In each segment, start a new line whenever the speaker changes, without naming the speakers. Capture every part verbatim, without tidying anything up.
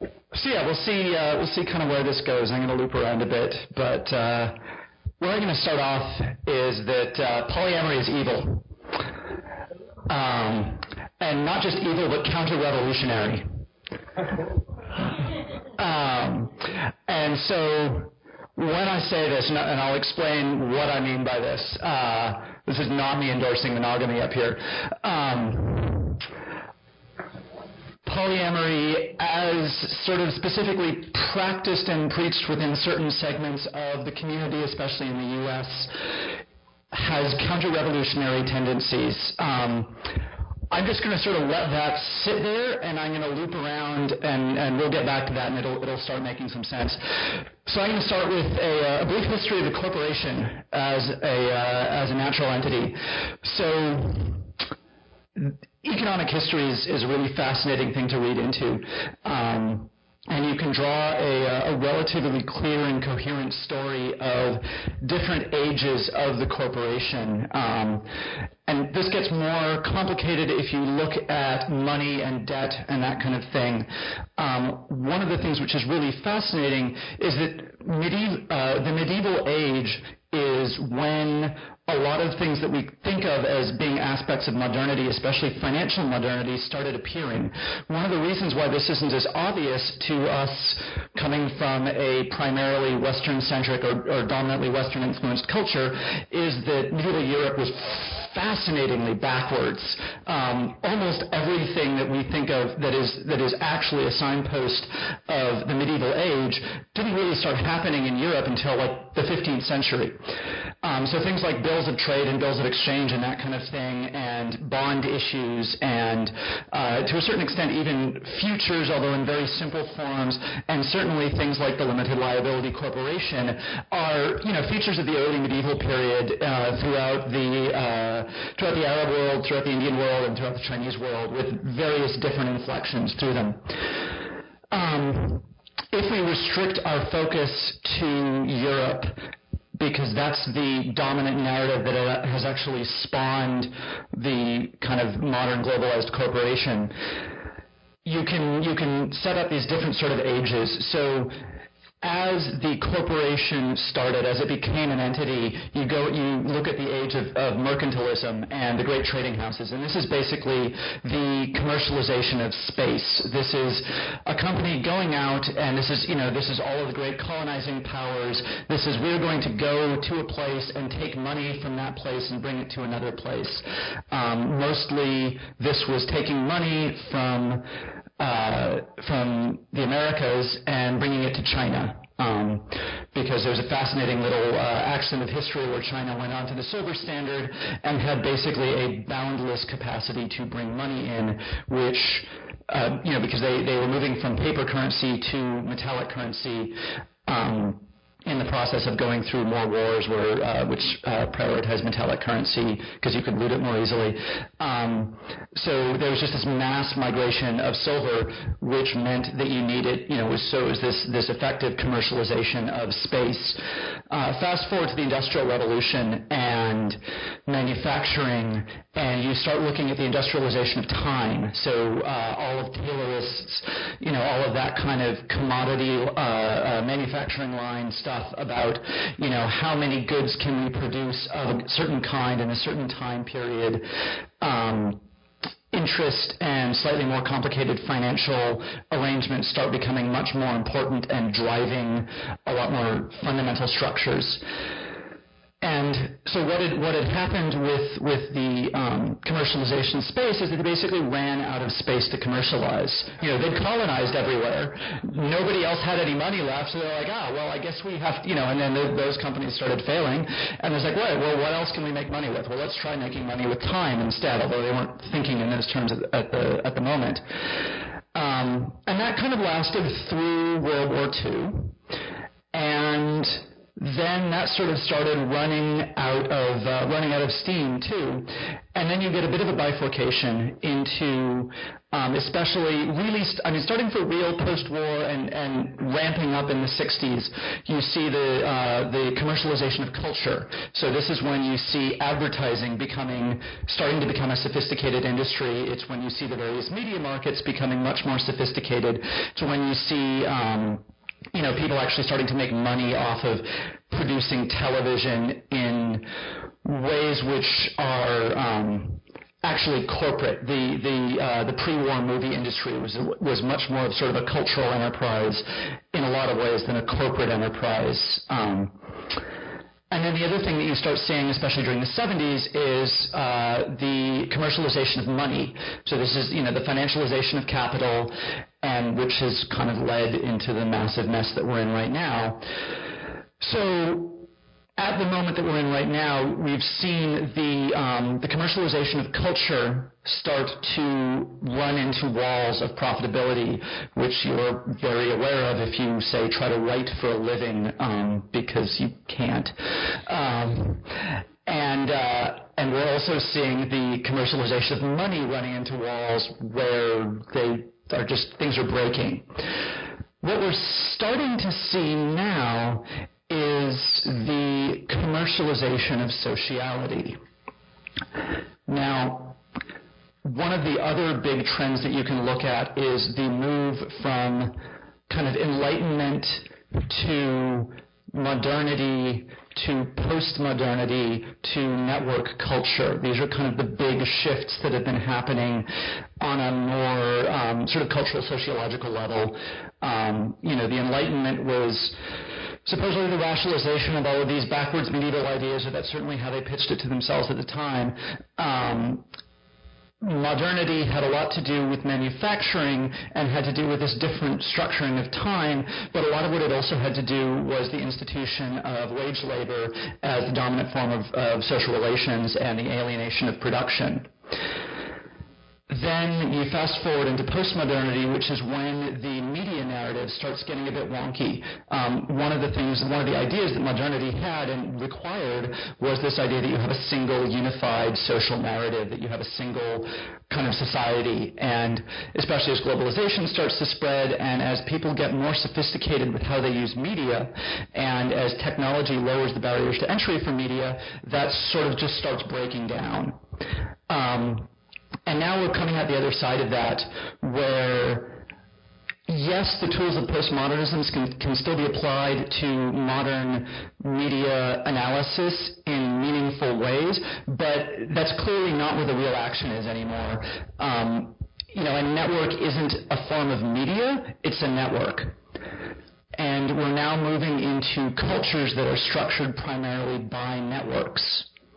So yeah, we'll see. Uh, we'll see kind of where this goes. I'm going to loop around a bit, but uh, where I'm going to start off is that uh, polyamory is evil, um, and not just evil, but counter-revolutionary. um, and so when I say this, and I'll explain what I mean by this. Uh, this is not me endorsing monogamy up here. Um, polyamory, as sort of specifically practiced and preached within certain segments of the community, especially in the U S, has counter-revolutionary tendencies. Um, I'm just going to sort of let that sit there, and I'm going to loop around, and, and we'll get back to that, and it'll, it'll start making some sense. So I'm going to start with a, a brief history of the corporation as a, uh, as a natural entity. So economic history is, is a really fascinating thing to read into. Um, and you can draw a, a relatively clear and coherent story of different ages of the corporation. Um, and this gets more complicated if you look at money and debt and that kind of thing. Um, one of the things which is really fascinating is that medieval, uh, the medieval age is when a lot of things that we think of as being aspects of modernity, especially financial modernity, started appearing. One of the reasons why this isn't as obvious to us coming from a primarily Western-centric or, or dominantly Western-influenced culture is that medieval Europe was fascinatingly backwards. Um, almost everything that we think of that is that is actually a signpost of the medieval age didn't really start happening in Europe until like the fifteenth century. Um, so things like bills of trade and bills of exchange and that kind of thing, and bond issues, and uh, to a certain extent even futures, although in very simple forms, and certainly things like the limited liability corporation are, you know, features of the early medieval period uh, throughout the uh, throughout the Arab world, throughout the Indian world, and throughout the Chinese world, with various different inflections through them. Um, if we restrict our focus to Europe, because that's the dominant narrative that has actually spawned the kind of modern globalized corporation, you can you can set up these different sort of ages. So as the corporation started, as it became an entity, you go, you look at the age of, of mercantilism and the great trading houses, and this is basically the commercialization of space. This is a company going out, and this is, you know, this is all of the great colonizing powers. This is, we're going to go to a place and take money from that place and bring it to another place. Um, mostly, this was taking money from Uh, from the Americas and bringing it to China. Um, because there's a fascinating little uh, accident of history where China went on to the silver standard and had basically a boundless capacity to bring money in, which, uh, you know, because they, they were moving from paper currency to metallic currency, um, in the process of going through more wars where, uh, which uh, prioritized metallic currency because you could loot it more easily. Um, so there was just this mass migration of silver, which meant that you needed, you know, was, so it was this, this effective commercialization of space. Uh, fast forward to the Industrial Revolution and manufacturing, and you start looking at the industrialization of time. So uh, all of Taylorists, you know, all of that kind of commodity uh, uh, manufacturing line stuff about, you know, how many goods can we produce of a certain kind in a certain time period. Um, interest and slightly more complicated financial arrangements start becoming much more important and driving a lot more fundamental structures. And so what had, what had happened with, with the um, commercialization of space is that they basically ran out of space to commercialize. You know, they'd colonized everywhere. Nobody else had any money left, so they're like, ah, well, I guess we have to, you know, and then the, those companies started failing. And it's like, right, well, what else can we make money with? Well, let's try making money with time instead, although they weren't thinking in those terms at, at, the, at the moment. Um, and that kind of lasted through World War Two. And then that sort of started running out of uh, running out of steam too, and then you get a bit of a bifurcation into um, especially really, st- I mean, starting for real post-war and, and ramping up in the sixties, you see the, uh, the commercialization of culture. So this is when you see advertising becoming, starting to become a sophisticated industry. It's when you see the various media markets becoming much more sophisticated. It's when you see, um, you know, people actually starting to make money off of producing television in ways which are um, actually corporate. The the uh, the pre-war movie industry was was much more of sort of a cultural enterprise in a lot of ways than a corporate enterprise. Um, and then the other thing that you start seeing, especially during the seventies, is uh, the commercialization of money. So this is, you know, the financialization of capital, and which has kind of led into the massive mess that we're in right now. So at the moment that we're in right now, we've seen the um, the commercialization of culture start to run into walls of profitability, which you're very aware of if you, say, try to write for a living, um, because you can't. Um, and uh, and we're also seeing the commercialization of money running into walls where they are just, things are breaking. What we're starting to see now is the commercialization of sociality. Now, one of the other big trends that you can look at is the move from kind of enlightenment to modernity to post-modernity to network culture. These are kind of the big shifts that have been happening on a more um, sort of cultural, sociological level. Um, you know, the Enlightenment was supposedly the rationalization of all of these backwards medieval ideas, or that's certainly how they pitched it to themselves at the time. Um, modernity had a lot to do with manufacturing and had to do with this different structuring of time, but a lot of what it also had to do was the institution of wage labor as the dominant form of, of social relations and the alienation of production. Then you fast forward into postmodernity, which is when the media narrative starts getting a bit wonky. Um, one of the things, one of the ideas that modernity had and required was this idea that you have a single unified social narrative, that you have a single kind of society. And especially as globalization starts to spread and as people get more sophisticated with how they use media, and as technology lowers the barriers to entry for media, that sort of just starts breaking down. Um, And now we're coming out the other side of that, where, yes, the tools of postmodernism can, can still be applied to modern media analysis in meaningful ways, but that's clearly not where the real action is anymore. Um, you know, a network isn't a form of media, it's a network. And we're now moving into cultures that are structured primarily by networks.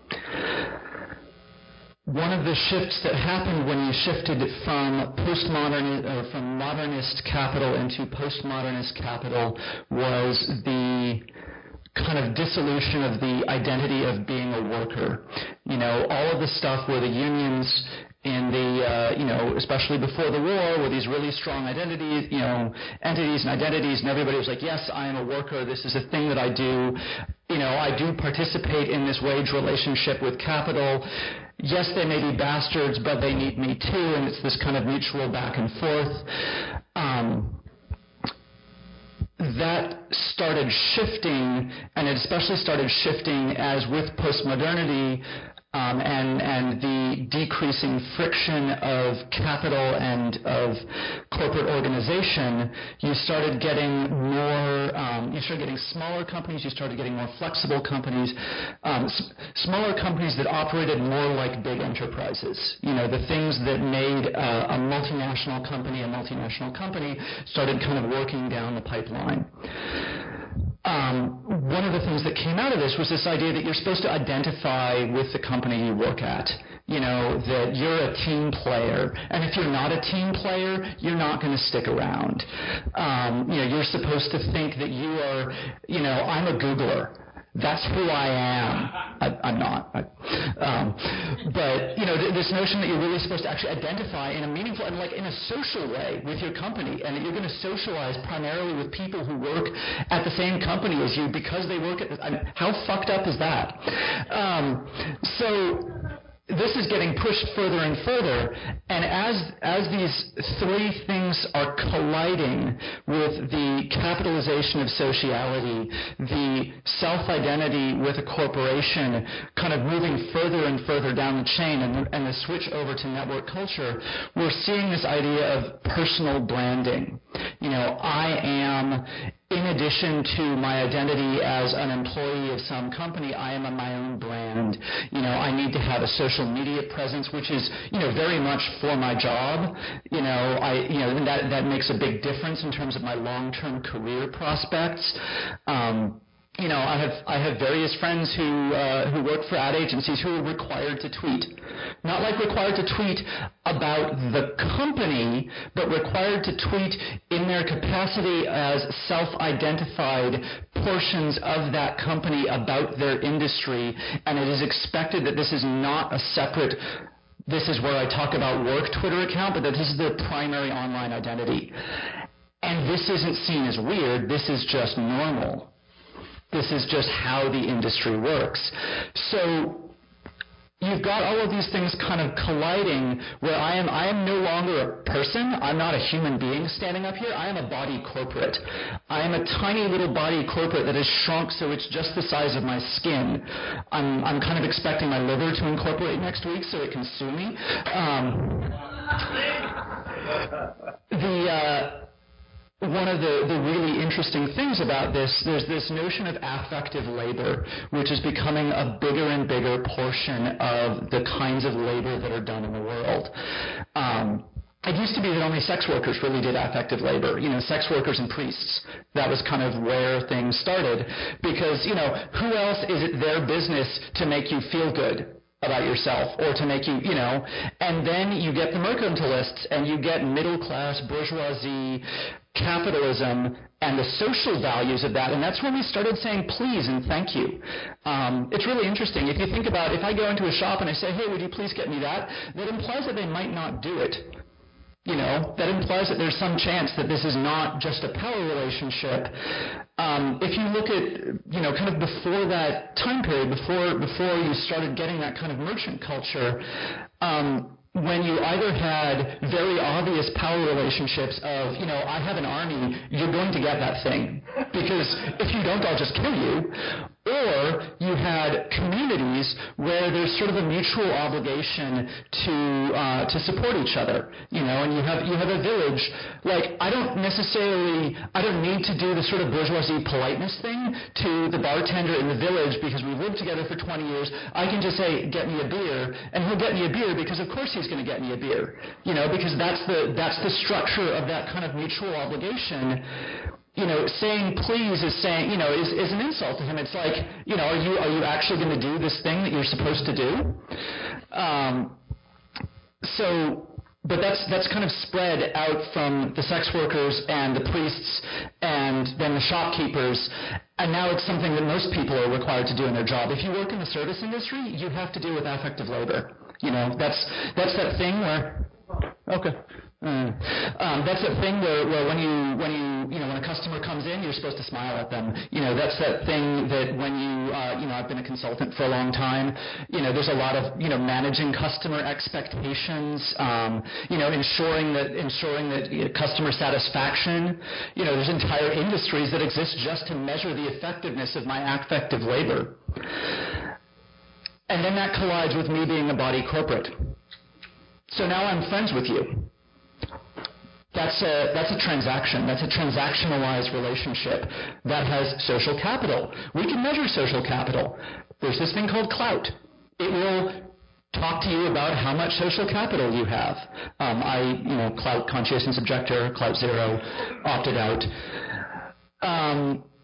One of the shifts that happened when you shifted from postmodern or from modernist capital into postmodernist capital was the kind of dissolution of the identity of being a worker. You know, all of the stuff where the unions in the, uh, you know, especially before the war, were these really strong identities, you know, entities and identities, and everybody was like, yes, I am a worker, this is a thing that I do, you know, I do participate in this wage relationship with capital. Yes, they may be bastards, but they need me too, and it's this kind of mutual back and forth. Um, that started shifting, and it especially started shifting as with postmodernity um, and, and the decreasing friction of capital and of corporate organization, you started getting more, um, you started getting smaller companies, you started getting more flexible companies, um, s- smaller companies that operated more like big enterprises. You know, the things that made uh, a multinational company a multinational company started kind of working down the pipeline. Um, one of the things that came out of this was this idea that you're supposed to identify with the company you work at. You know, that you're a team player, and if you're not a team player, you're not going to stick around. Um, you know, you're supposed to think that you are, you know, I'm a Googler. That's who I am. I, I'm not. I, um, but, you know, th- this notion that you're really supposed to actually identify in a meaningful and like in a social way with your company, and that you're going to socialize primarily with people who work at the same company as you because they work at the, I mean, how fucked up is that? Um, so... this is getting pushed further and further, and as as these three things are colliding with the capitalization of sociality, the self-identity with a corporation kind of moving further and further down the chain, and the, and the switch over to network culture, we're seeing this idea of personal branding. You know, I am, in addition to my identity as an employee of some company, I am my own brand. You know, I need to have a social media presence, which is, you know, very much for my job. You know, I, you know, and that, that makes a big difference in terms of my long-term career prospects. Um, You know, I have I have various friends who uh, who work for ad agencies who are required to tweet, not like required to tweet about the company, but required to tweet in their capacity as self-identified portions of that company about their industry, and it is expected that this is not a separate. This is where I talk about work Twitter account, but that this is their primary online identity, and this isn't seen as weird. This is just normal. This is just how the industry works. So you've got all of these things kind of colliding where I am I am no longer a person. I'm not a human being standing up here. I am a body corporate. I am a tiny little body corporate that has shrunk so it's just the size of my skin. I'm, I'm kind of expecting my liver to incorporate next week so it can sue me. Um, the... Uh, One of the, the really interesting things about this, there's this notion of affective labor, which is becoming a bigger and bigger portion of the kinds of labor that are done in the world. Um, it used to be that only sex workers really did affective labor, you know, sex workers and priests. That was kind of where things started. Because, you know, who else is it their business to make you feel good about yourself, or to make you, you know, and then you get the mercantilists, and you get middle-class bourgeoisie capitalism and the social values of that, and that's when we started saying please and thank you. Um, it's really interesting. If you think about, if I go into a shop and I say, hey, would you please get me that, that implies that they might not do it. You know, that implies that there's some chance that this is not just a power relationship. Um, if you look at, you know, kind of before that time period, before before you started getting that kind of merchant culture, um, when you either had very obvious power relationships of, you know, I have an army, you're going to get that thing, because if you don't, I'll just kill you. Or you had communities where there's sort of a mutual obligation to uh, to support each other, you know, and you have you have a village. Like, I don't necessarily, I don't need to do the sort of bourgeoisie politeness thing to the bartender in the village because we lived together for twenty years. I can just say, get me a beer, and he'll get me a beer because of course he's going to get me a beer, you know, because that's the that's the structure of that kind of mutual obligation. You know, saying please is saying, you know, is, is an insult to him. It's like, you know, are you are you actually going to do this thing that you're supposed to do? Um, so, but that's that's kind of spread out from the sex workers and the priests and then the shopkeepers, and now it's something that most people are required to do in their job. If you work in the service industry, you have to deal with affective labor. You know, that's that's that thing where, okay. Mm. Um, that's that thing where, where when you when you you know when a customer comes in, you're supposed to smile at them. You know, that's that thing that when you uh, you know I've been a consultant for a long time. You know, there's a lot of you know managing customer expectations. Um, you know, ensuring that ensuring that you know, customer satisfaction. You know, there's entire industries that exist just to measure the effectiveness of my affective labor. And then that collides with me being a body corporate. So now I'm friends with you. That's a, that's a transaction. That's a transactionalized relationship that has social capital. We can measure social capital. There's this thing called clout. It will talk to you about how much social capital you have. Um, I, you know, clout conscientious objector, clout zero, opted out. Um,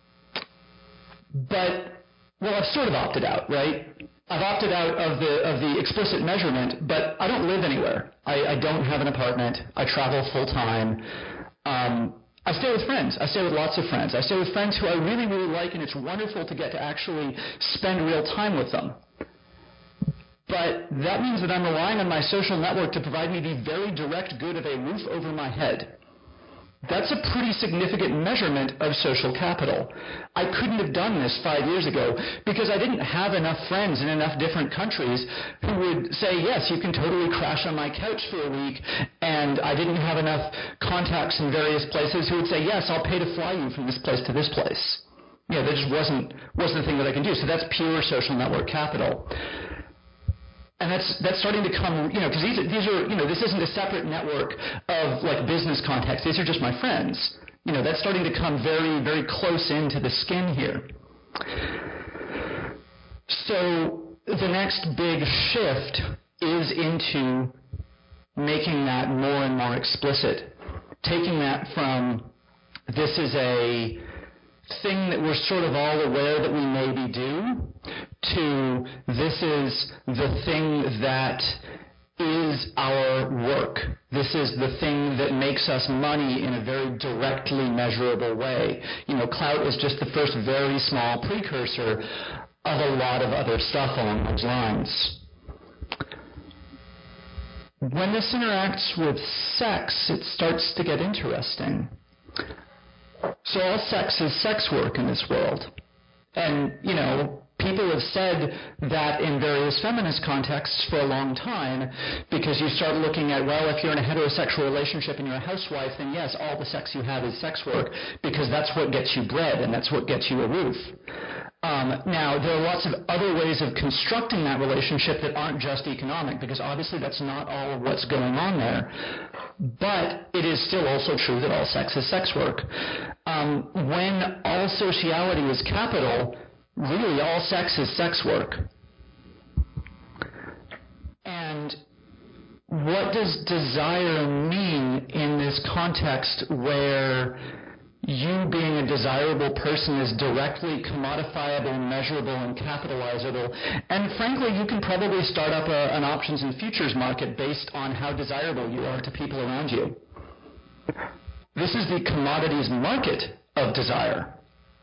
but, well, I've sort of opted out, right? I've opted out of the of the explicit measurement, but I don't live anywhere. I, I don't have an apartment. I travel full time. Um, I stay with friends. I stay with lots of friends. I stay with friends who I really, really like, and it's wonderful to get to actually spend real time with them. But that means that I'm relying on my social network to provide me the very direct good of a roof over my head. That's a pretty significant measurement of social capital. I couldn't have done this five years ago because I didn't have enough friends in enough different countries who would say, yes, you can totally crash on my couch for a week, and I didn't have enough contacts in various places who would say, yes, I'll pay to fly you from this place to this place. You know, that just wasn't, wasn't the thing that I can do. So that's pure social network capital. And that's that's starting to come, you know, because these, these are, you know, this isn't a separate network of like business contacts. These are just my friends. You know, that's starting to come very, very close into the skin here. So the next big shift is into making that more and more explicit, taking that from this is a thing that we're sort of all aware that we maybe do, to this is the thing that is our work. This is the thing that makes us money in a very directly measurable way. You know, clout is just the first very small precursor of a lot of other stuff along those lines. When this interacts with sex, it starts to get interesting. So all sex is sex work in this world. And, you know, people have said that in various feminist contexts for a long time, because you start looking at, well, if you're in a heterosexual relationship and you're a housewife, then yes, all the sex you have is sex work, because that's what gets you bread and that's what gets you a roof. Um, now, there are lots of other ways of constructing that relationship that aren't just economic, because obviously that's not all of what's going on there. But it is still also true that all sex is sex work. Um, when all sociality is capital, really all sex is sex work. And what does desire mean in this context where you being a desirable person is directly commodifiable, measurable, and capitalizable? And frankly, you can probably start up a, an options and futures market based on how desirable you are to people around you. This is the commodities market of desire.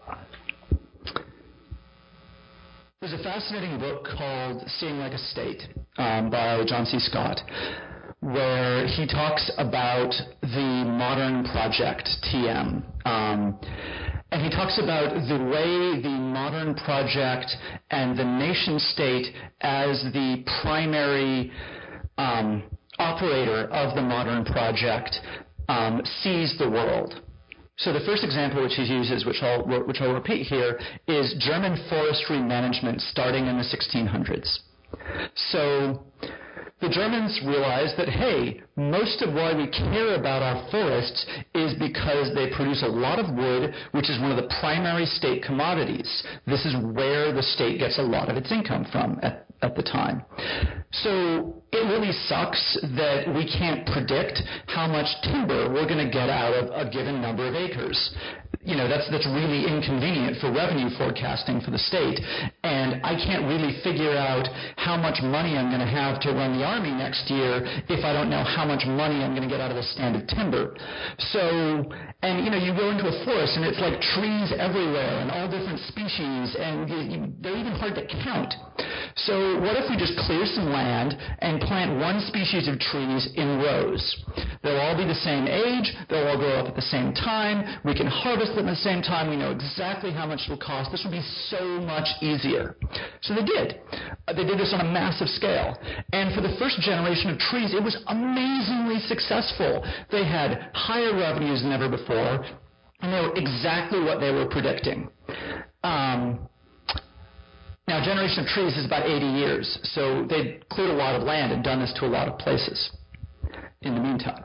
There's a fascinating book called Seeing Like a State um, by John C. Scott, where he talks about the modern project, T M. Um, and he talks about the way the modern project and the nation state as the primary um, operator of the modern project um, sees the world. So the first example which he uses, which I'll, which I'll repeat here, is German forestry management starting in the sixteen hundreds. So the Germans realized that, hey, most of why we care about our forests is because they produce a lot of wood, which is one of the primary state commodities. This is where the state gets a lot of its income from at, at the time. So it really sucks that we can't predict how much timber we're going to get out of a given number of acres. You know, that's that's really inconvenient for revenue forecasting for the state. And I can't really figure out how much money I'm going to have to run the army next year if I don't know how much money I'm going to get out of a stand of timber. So, and you know, you go into a forest and it's like trees everywhere and all different species, and you, you, they're even hard to count. So what if we just clear some land and plant one species of trees in rows? They'll all be the same age, they'll all grow up at the same time, we can harvest them at the same time, we know exactly how much it will cost. This will be so much easier. So they did. Uh, they did this on a massive scale. And for the first generation of trees, it was amazingly successful. They had higher revenues than ever before, and they were exactly what they were predicting. Um, Now, generation of trees is about eighty years, so they'd cleared a lot of land and done this to a lot of places in the meantime.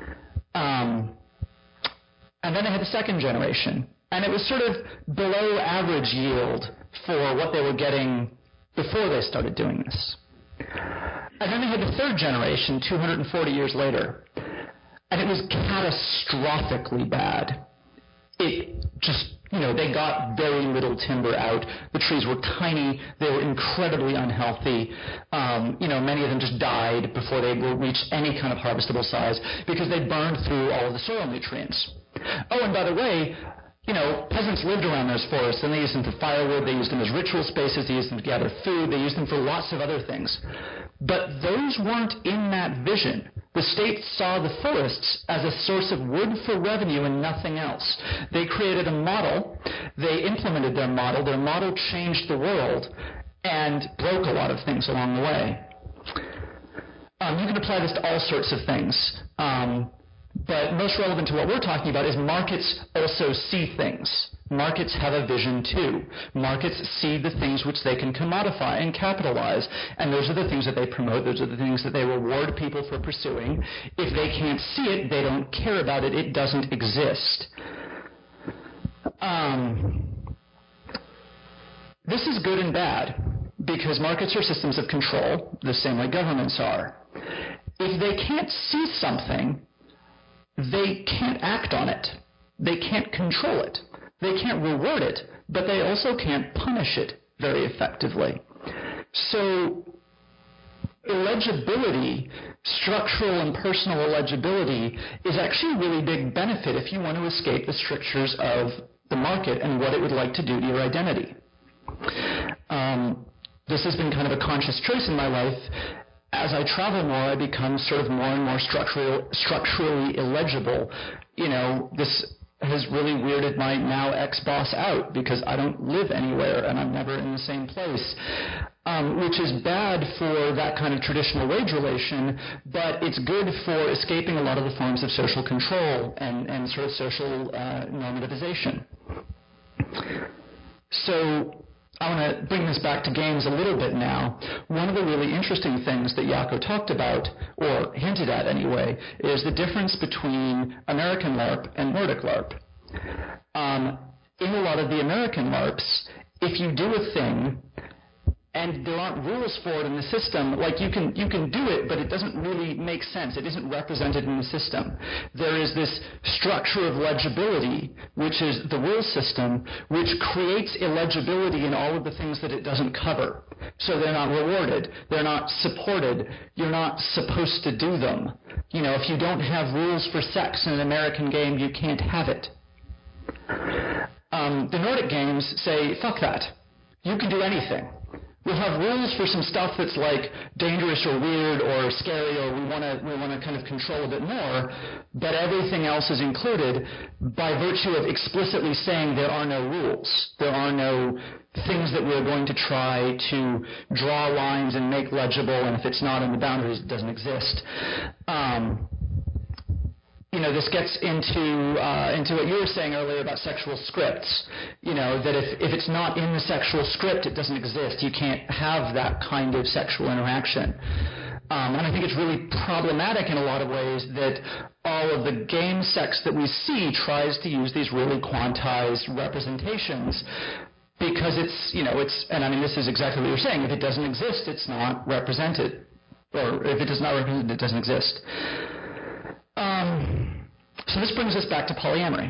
Um, and then they had the second generation, and it was sort of below average yield for what they were getting before they started doing this. And then they had the third generation two hundred forty years later, and it was catastrophically bad. It just, you know, they got very little timber out. The trees were tiny. They were incredibly unhealthy. Um, you know, many of them just died before they reached any kind of harvestable size because they burned through all of the soil nutrients. Oh, and by the way, you know, peasants lived around those forests, and they used them for firewood, they used them as ritual spaces, they used them to gather food, they used them for lots of other things. But those weren't in that vision. The state saw the forests as a source of wood for revenue and nothing else. They created a model. They implemented their model. Their model changed the world and broke a lot of things along the way. Um, you can apply this to all sorts of things. Um, but most relevant to what we're talking about is markets also see things. Markets have a vision too. Markets see the things which they can commodify and capitalize, and those are the things that they promote. Those are the things that they reward people for pursuing. If they can't see it, they don't care about it. It doesn't exist. Um, this is good and bad, because markets are systems of control, the same way governments are. If they can't see something, they can't act on it. They can't control it. They can't reward it, but they also can't punish it very effectively. So illegibility, structural and personal illegibility, is actually a really big benefit if you want to escape the strictures of the market and what it would like to do to your identity. Um, this has been kind of a conscious choice in my life. As I travel more, I become sort of more and more structural, structurally illegible. You know, this has really weirded my now ex-boss out because I don't live anywhere and I'm never in the same place, um, which is bad for that kind of traditional wage relation, but it's good for escaping a lot of the forms of social control and, and sort of social uh, normativization. So I want to bring this back to games a little bit now. One of the really interesting things that Jaakko talked about, or hinted at anyway, is the difference between American LARP and Nordic LARP. Um, in a lot of the American LARPs, if you do a thing and there aren't rules for it in the system, like you can you can do it, but it doesn't really make sense. It isn't represented in the system. There is this structure of legibility, which is the rule system, which creates illegibility in all of the things that it doesn't cover. So they're not rewarded. They're not supported. You're not supposed to do them. You know, if you don't have rules for sex in an American game, you can't have it. Um, the Nordic games say, fuck that. You can do anything. We'll have rules for some stuff that's like dangerous or weird or scary, or we want to we want to kind of control a bit more, but everything else is included by virtue of explicitly saying there are no rules. There are no things that we're going to try to draw lines and make legible, and if it's not in the boundaries, it doesn't exist. Um, You know, this gets into uh, into what you were saying earlier about sexual scripts. You know, that if, if it's not in the sexual script, it doesn't exist. You can't have that kind of sexual interaction. Um, and I think it's really problematic in a lot of ways that all of the game sex that we see tries to use these really quantized representations, because it's, you know, it's, and I mean, this is exactly what you're saying. If it doesn't exist, it's not represented. Or if it does not represent, it doesn't exist. Um, so this brings us back to polyamory.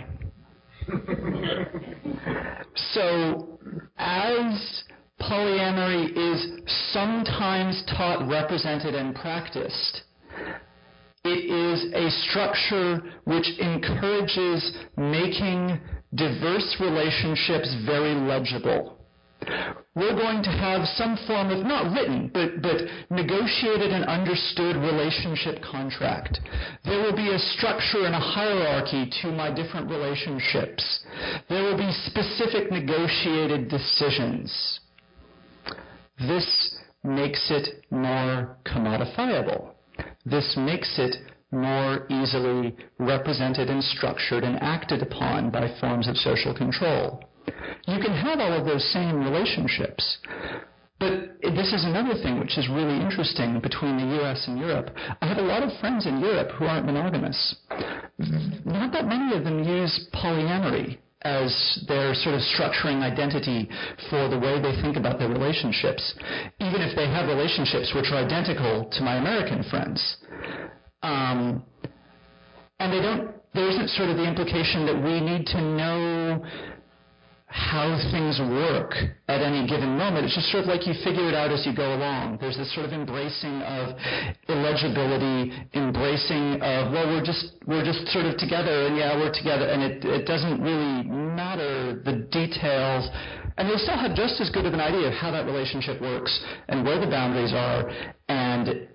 So as polyamory is sometimes taught, represented, and practiced, it is a structure which encourages making diverse relationships very legible. We're going to have some form of, not written, but, but negotiated and understood relationship contract. There will be a structure and a hierarchy to my different relationships. There will be specific negotiated decisions. This makes it more commodifiable. This makes it more easily represented and structured and acted upon by forms of social control. You can have all of those same relationships, but this is another thing which is really interesting between the U S and Europe. I have a lot of friends in Europe who aren't monogamous. Not that many of them use polyamory as their sort of structuring identity for the way they think about their relationships, even if they have relationships which are identical to my American friends. Um, and they don't, there isn't sort of the implication that we need to know how things work at any given moment. It's just sort of like you figure it out as you go along. There's this sort of embracing of illegibility, embracing of, well, we're just we're just sort of together, and yeah, we're together, and it, it doesn't really matter the details. And they still have just as good of an idea of how that relationship works and where the boundaries are and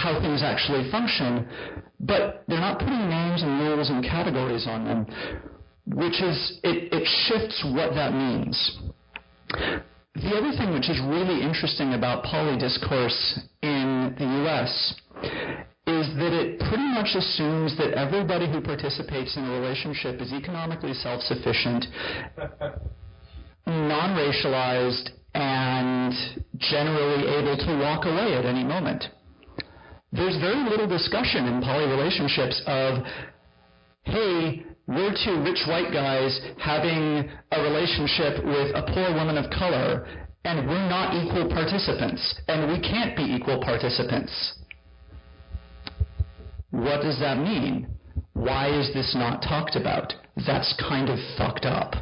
how things actually function, but they're not putting names and rules and categories on them, which is, it, it shifts what that means. The other thing which is really interesting about polydiscourse in the U S is that it pretty much assumes that everybody who participates in a relationship is economically self-sufficient, non-racialized, and generally able to walk away at any moment. There's very little discussion in poly relationships of, hey, we're two rich white guys having a relationship with a poor woman of color, and we're not equal participants, and we can't be equal participants. What does that mean? Why is this not talked about? That's kind of fucked up.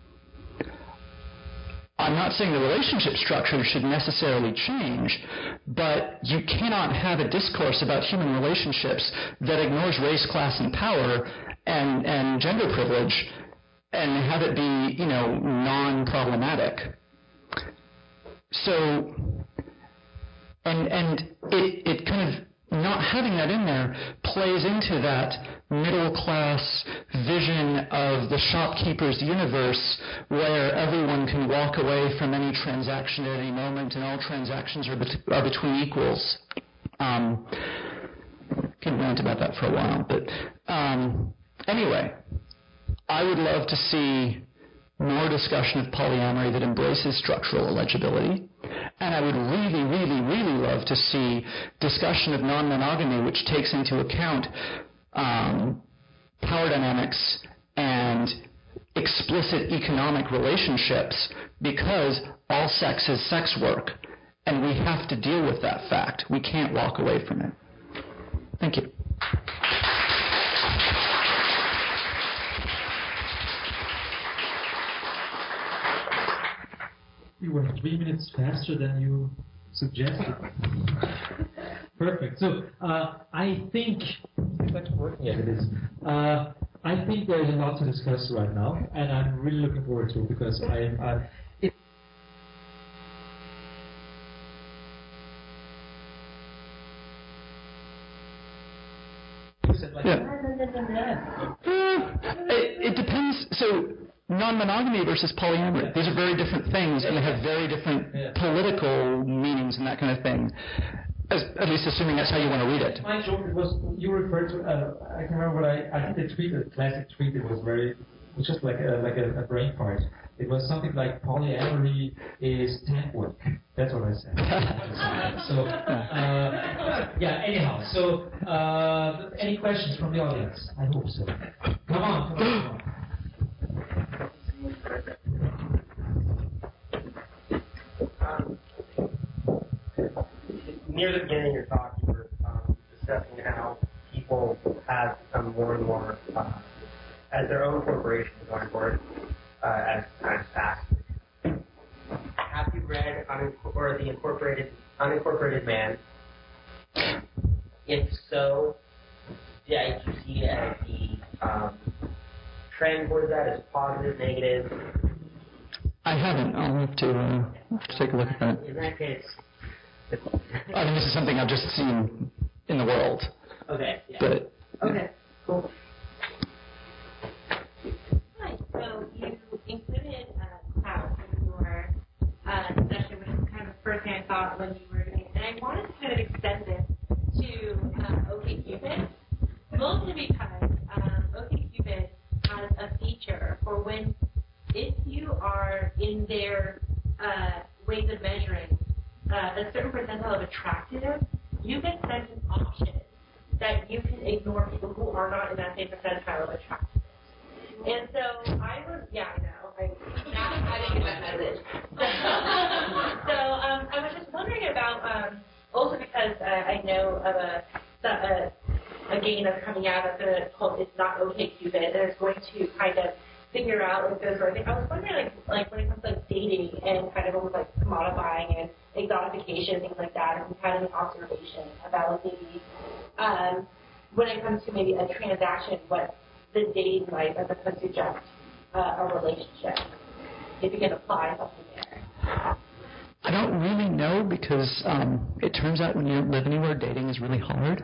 I'm not saying the relationship structure should necessarily change, but you cannot have a discourse about human relationships that ignores race, class, and power and, and gender privilege and have it be, you know, non-problematic. So, and, and it, it kind of, not having that in there plays into that middle-class vision of the shopkeeper's universe where everyone can walk away from any transaction at any moment and all transactions are, bet- are between equals. Um, can rant about that for a while, but um, anyway, I would love to see more discussion of polyamory that embraces structural illegibility. And I would really, really, really love to see discussion of non-monogamy which takes into account um, power dynamics and explicit economic relationships, because all sex is sex work, and we have to deal with that fact. We can't walk away from it. Thank you.
You were three minutes faster than you suggested. Perfect. So uh, I think that's working. Yeah, it is. Uh, I think there's a lot to discuss right now, and I'm really looking forward to it because I. I it
yeah. It, it depends. So. Non-monogamy versus polyamory. These are very different things, and they have very different yeah. political meanings and that kind of thing. As, at least assuming that's how you want to read it.
My joke was you referred to. Uh, I can remember what I. I think the tweet, the classic tweet, it was very. It was just like a, like a, a brain fart. It was something like polyamory is tank work. That's what I said. so uh, yeah. Anyhow, so uh, any questions from the audience? I hope so. Come on, come on, come on.
Um, near the beginning of your talk, you were um, discussing how people have become more and more uh, as their own corporations going forward uh, as time passes. Have you read un- or the Incorporated Unincorporated Man? If so, yeah, you see it as the um, trend towards that as positive, negative?
I haven't. I'll have to, uh, have to take a look at that.
In that case,
I mean, this is something I've just seen in the world.
Okay. Yeah.
But,
okay. Yeah. Cool.
Hi. So you included uh, cloud in your uh, session, which is kind of the first thing I thought when you were doing it, and I wanted to kind of extend this to uh, OkCupid, mostly because um, OkCupid has a feature for when, if you are in their uh, ways of measuring uh, a certain percentile of attractive, you get sent an option that you can ignore people who are not in that same percentile of attractiveness. And so I was, yeah, I know, I, not, I didn't get that message. so um, I was just wondering about, um, also because uh, I know of a, a a game that's coming out that's going to called It's Not OkCupid, and it's going to kind of figure out like those sort of things. I was wondering, like, like when it comes to like dating and kind of almost like commodifying and exotification, things like that, if you've had any observation about like maybe um, when it comes to maybe a transaction, what the dating life as opposed to just uh, a relationship, if you can apply something there.
I don't really know because um, it turns out when you don't live anywhere, dating is really hard.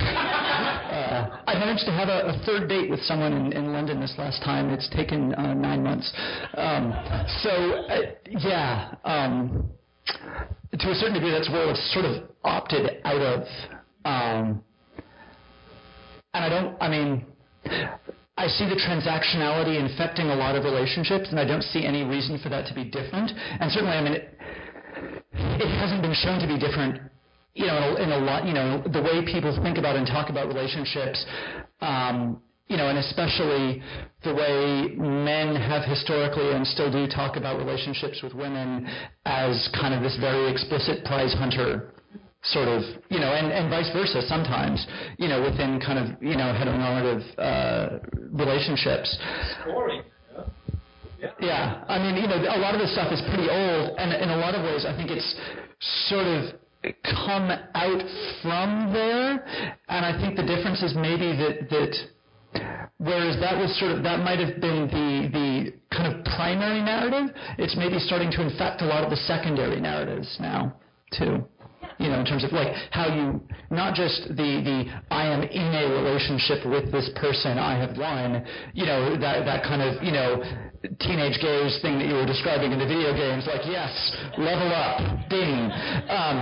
uh, I managed to have a, a third date with someone in, in London this last time. It's taken uh, nine months. Um, so, uh, yeah, um, to a certain degree, that's where it's sort of opted out of. Um, and I don't, I mean... I see the transactionality infecting a lot of relationships, and I don't see any reason for that to be different. And certainly, I mean, it, it hasn't been shown to be different, you know, in a, in a lot, you know, the way people think about and talk about relationships, um, you know, and especially the way men have historically and still do talk about relationships with women as kind of this very explicit prize hunter sort of, you know, and, and vice versa sometimes, you know, within kind of, you know, heteronormative uh, relationships.
Story. Yeah.
Yeah. I mean, you know, a lot of this stuff is pretty old, and in a lot of ways, I think it's sort of come out from there, and I think the difference is maybe that that whereas that was sort of, that might have been the the kind of primary narrative, it's maybe starting to infect a lot of the secondary narratives now, too. You know, in terms of like how you, not just the, the I am in a relationship with this person, I have won, you know, that, that kind of, you know, teenage gaze thing that you were describing in the video games, like, yes, level up, ding. Um,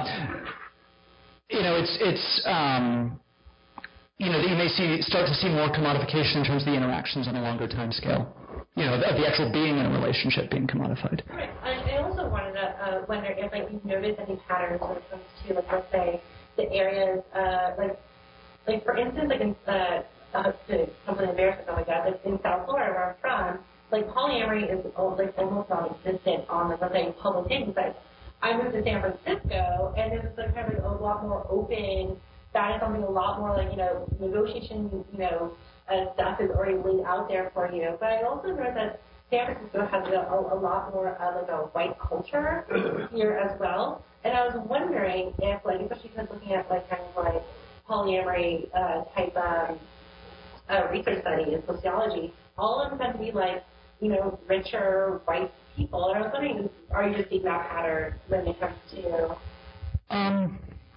you know, it's, it's um, you know, that you may see, start to see more commodification in terms of the interactions on a longer time scale. You know, of the actual being in a relationship being commodified.
Right. I also wanted to uh, wonder if, like, you've noticed any patterns when it comes to, like, let's say, the areas, uh, like, like for instance, like, in, uh, uh, to something embarrassing like that, like in South Florida, where I'm from, like, polyamory is like almost non-existent on, like, let's say, public dating sites. I moved to San Francisco, and it was like kind of like a lot more open. That is something a lot more like, you know, negotiation, you know. Uh, stuff is already laid out there for you. But I also noticed that San Francisco has a, a, a lot more uh, like a white culture here as well. And I was wondering if, like, especially because looking at like kind of like polyamory uh, type um, uh, research study in sociology, all of them tend to be like, you know, richer white people. And I was wondering, are you just seeing that pattern when it comes to?
Um.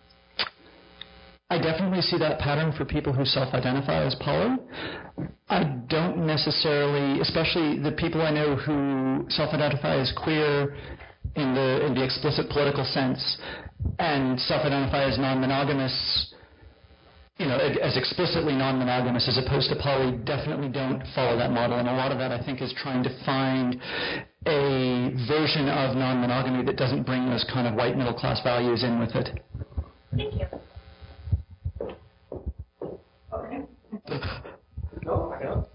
I definitely see that pattern for people who self-identify as poly. I don't necessarily, especially the people I know who self-identify as queer in the in the explicit political sense and self-identify as non-monogamous, you know, as explicitly non-monogamous as opposed to poly, definitely don't follow that model. And a lot of that, I think, is trying to find a version of non-monogamy that doesn't bring those kind of white middle-class values in with it.
Thank you.
Okay. No, I don't.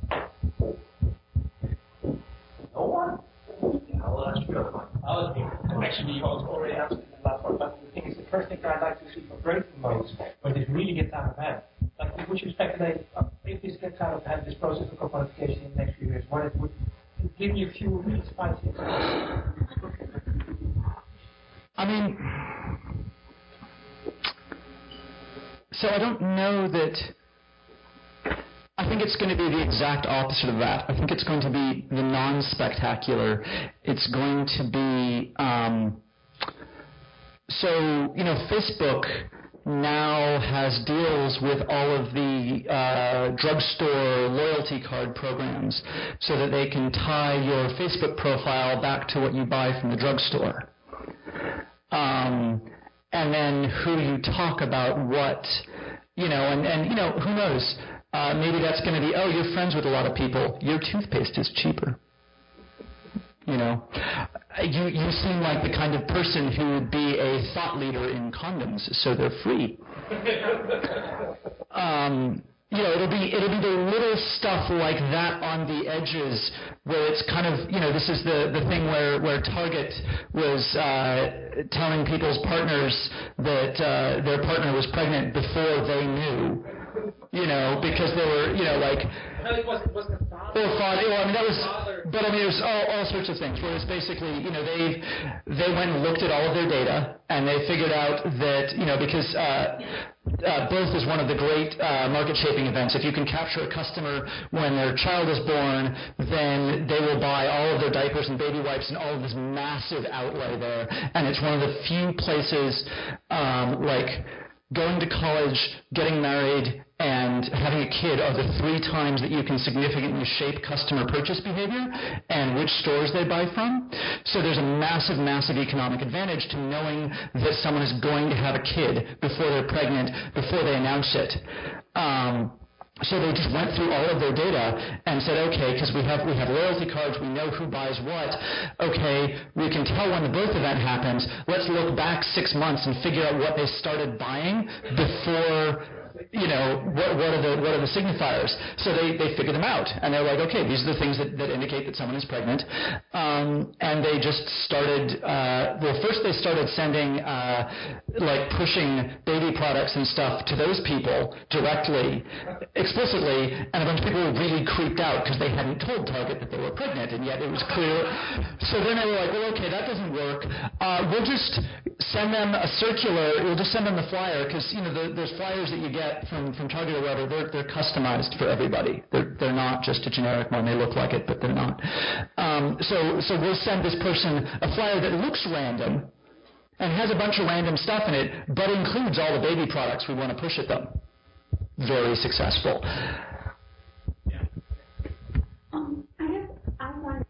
No one? Yeah, well, that's true.
I'll admit, actually, you also already answered the last one, but the thing is, the first thing I'd like to see for breaking modes, when this really gets out of hand. Like, would you speculate, uh, if this gets out of hand, this process of commodification in the next few years, what it would give you a few really spicy examples?
I mean, so I don't know that. I think it's going to be the exact opposite of that. I think it's going to be the non-spectacular. It's going to be, um, so, you know, Facebook now has deals with all of the uh, drugstore loyalty card programs so that they can tie your Facebook profile back to what you buy from the drugstore. Um, and then who you talk about what, you know, and, and you know, who knows? Uh, maybe that's going to be, oh, you're friends with a lot of people. Your toothpaste is cheaper. You know, you you seem like the kind of person who would be a thought leader in condoms, so they're free. um, you know, it'll be it'll be the little stuff like that on the edges where it's kind of, you know, this is the, the thing where, where Target was uh, telling people's partners that uh, their partner was pregnant before they knew. You know, because they were, you know, like,
No, it was, it was the father.
or father. Well, I mean, that was but I mean, there's all, all sorts of things where it's basically, you know, they they went and looked at all of their data and they figured out that, you know, because uh, uh, birth is one of the great uh, market shaping events. If you can capture a customer when their child is born, then they will buy all of their diapers and baby wipes and all of this massive outlay there. And it's one of the few places um, like going to college, getting married, and having a kid are the three times that you can significantly shape customer purchase behavior and which stores they buy from. So there's a massive, massive economic advantage to knowing that someone is going to have a kid before they're pregnant, before they announce it. Um, So they just went through all of their data and said, okay, because we have we have loyalty cards, we know who buys what. Okay, we can tell when the birth event happens. Let's look back six months and figure out what they started buying before, you know, what, what are the what are the signifiers? So they, they figure them out, and they're like, okay, these are the things that, that indicate that someone is pregnant. Um, and they just started. Uh, well, first they started sending uh, like pushing baby products and stuff to those people directly, explicitly, and a bunch of people were really creeped out because they hadn't told Target that they were pregnant, and yet it was clear. So then they were like, well, okay, that doesn't work. Uh, we'll just send them a circular. We'll just send them the flyer because you know the, those flyers that you get from, from Target or whatever, they're, they're customized for everybody. They're, they're not just a generic one. They look like it, but they're not. Um, so, so we'll send this person a flyer that looks random and has a bunch of random stuff in it, but includes all the baby products we want to push at them. Very successful.
Yeah.
Um, I guess I want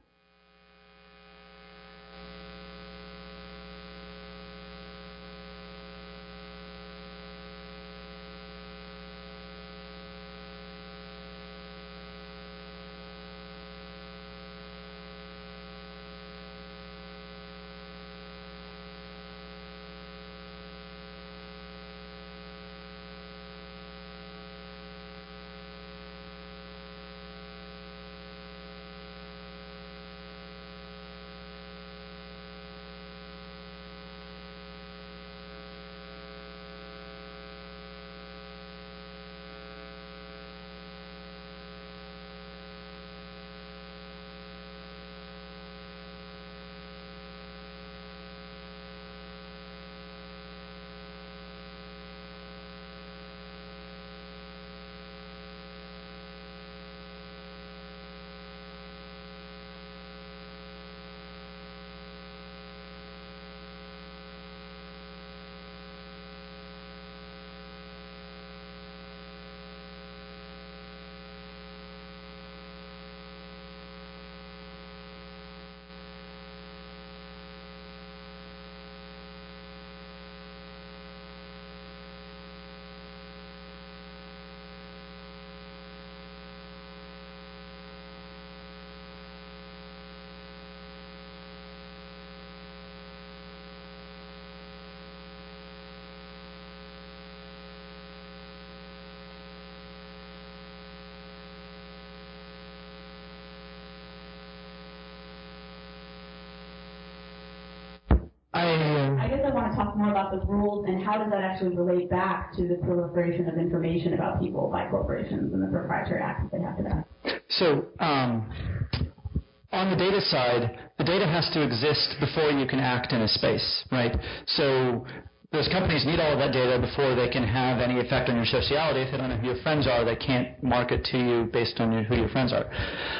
I, uh,
I guess I want to talk more about the rules and how does that actually relate back to the proliferation of information about people by corporations and the proprietary access they have to that.
So um, on the data side, the data has to exist before you can act in a space, right? So those companies need all of that data before they can have any effect on your sociality. If they don't know who your friends are, they can't market to you based on your, who your friends are.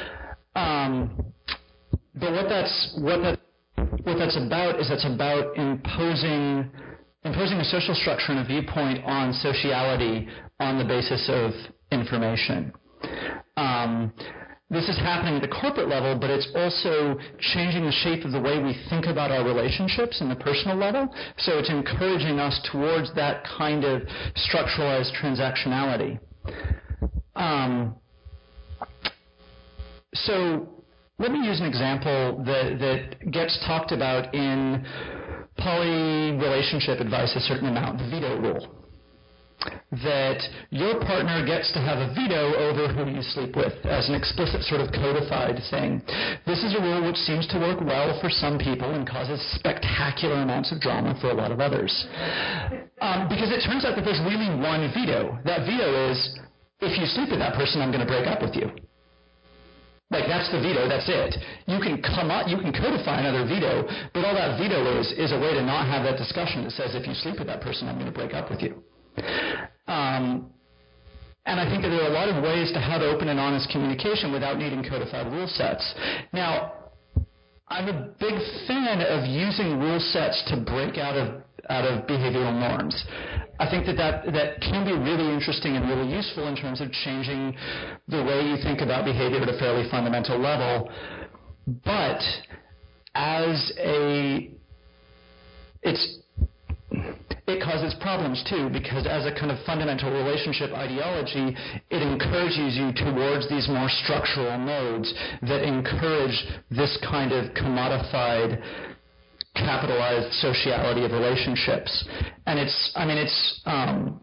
Um, but what that's what that what that's about is that's about imposing imposing a social structure and a viewpoint on sociality on the basis of information. Um, This is happening at the corporate level, but it's also changing the shape of the way we think about our relationships in the personal level. So it's encouraging us towards that kind of structuralized transactionality. Um, so let me use an example that, that gets talked about in poly relationship advice a certain amount, the veto rule. That your partner gets to have a veto over who you sleep with as an explicit sort of codified thing. This is a rule which seems to work well for some people and causes spectacular amounts of drama for a lot of others. Um, because it turns out that there's really one veto. That veto is, if you sleep with that person, I'm going to break up with you. Like, that's the veto, that's it. You can come up, you can codify another veto, but all that veto is is a way to not have that discussion that says, if you sleep with that person, I'm going to break up with you. Um, and I think that there are a lot of ways to have open and honest communication without needing codified rule sets. Now, I'm a big fan of using rule sets to break out of out of behavioral norms. I think that, that that can be really interesting and really useful in terms of changing the way you think about behavior at a fairly fundamental level. But as a, it's, it causes problems too, because as a kind of fundamental relationship ideology, it encourages you towards these more structural modes that encourage this kind of commodified, capitalized sociality of relationships. And it's, I mean, it's, um,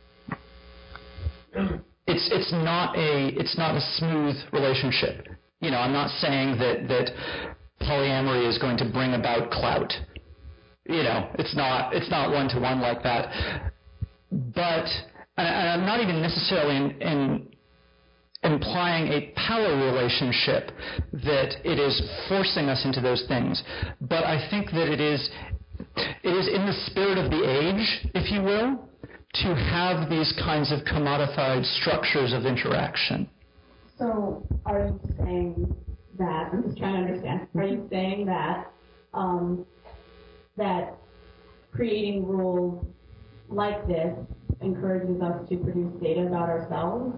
it's, it's not a, it's not a smooth relationship. You know, I'm not saying that, that polyamory is going to bring about clout. You know, it's not, it's not one-to-one like that. But, and I'm not even necessarily in, in implying a power relationship that it is forcing us into those things. But I think that it is, it is in the spirit of the age, if you will, to have these kinds of commodified structures of interaction.
So are you saying that, I'm just trying to understand, are you saying that um, that creating rules like this encourages us to produce data about ourselves?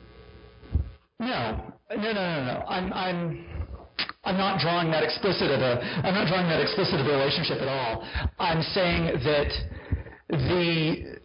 No, no, no, no, no. I'm, I'm, I'm not drawing that explicit of a, I'm not drawing that explicit of a relationship at all. I'm saying that the,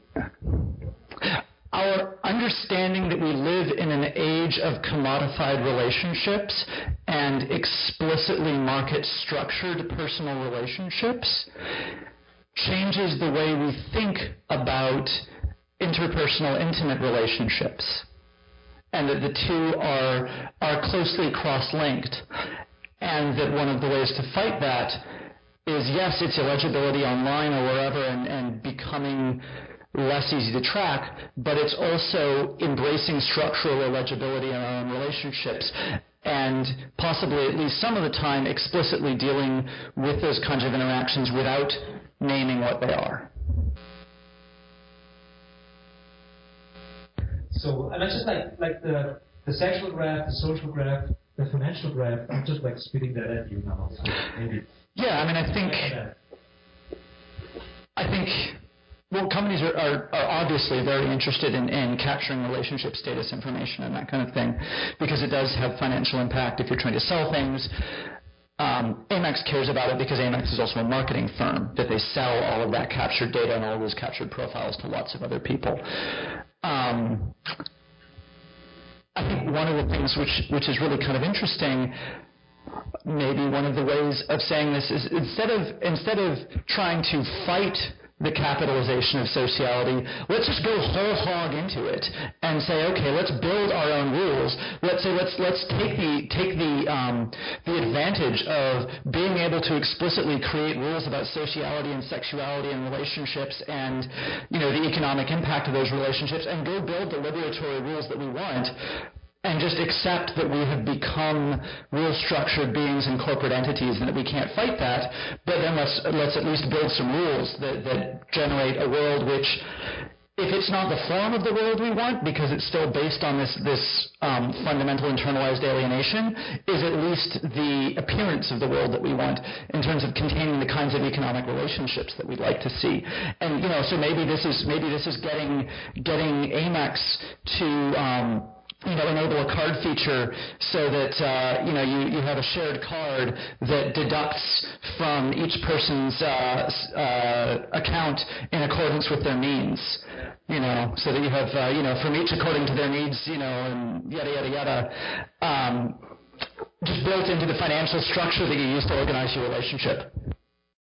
our understanding that we live in an age of commodified relationships and explicitly market-structured personal relationships changes the way we think about interpersonal, intimate relationships. And that the two are are closely cross-linked, and that one of the ways to fight that is, yes, it's illegibility online or wherever, and, and becoming less easy to track, but it's also embracing structural illegibility in our own relationships, and possibly at least some of the time explicitly dealing with those kinds of interactions without naming what they are.
So, and I just like like the the sexual graph, the social graph, the financial graph. I'm just like spitting that at you now. So maybe.
Yeah, I mean, I think. I think. Well, companies are, are, are obviously very interested in, in capturing relationship status information and that kind of thing, because it does have financial impact if you're trying to sell things. Um, Amex cares about it because Amex is also a marketing firm, that they sell all of that captured data and all of those captured profiles to lots of other people. Um, I think one of the things which, which is really kind of interesting, maybe one of the ways of saying this is instead of instead of trying to fight the capitalization of sociality, let's just go whole hog into it and say, okay, let's build our own rules. Let's say let's let's take the take the um, the advantage of being able to explicitly create rules about sociality and sexuality and relationships and, you know, the economic impact of those relationships, and go build the liberatory rules that we want. And just accept that we have become rule-structured beings and corporate entities and that we can't fight that, but then let's let's at least build some rules that, that generate a world which, if it's not the form of the world we want, because it's still based on this, this um, fundamental internalized alienation, is at least the appearance of the world that we want in terms of containing the kinds of economic relationships that we'd like to see. And, you know, so maybe this is maybe this is getting getting Amex to um, you know, enable a card feature so that, uh, you know, you, you have a shared card that deducts from each person's uh, uh, account in accordance with their means, you know, so that you have, uh, you know, from each according to their needs, you know, and yada, yada, yada, um, just built into the financial structure that you use to organize your relationship.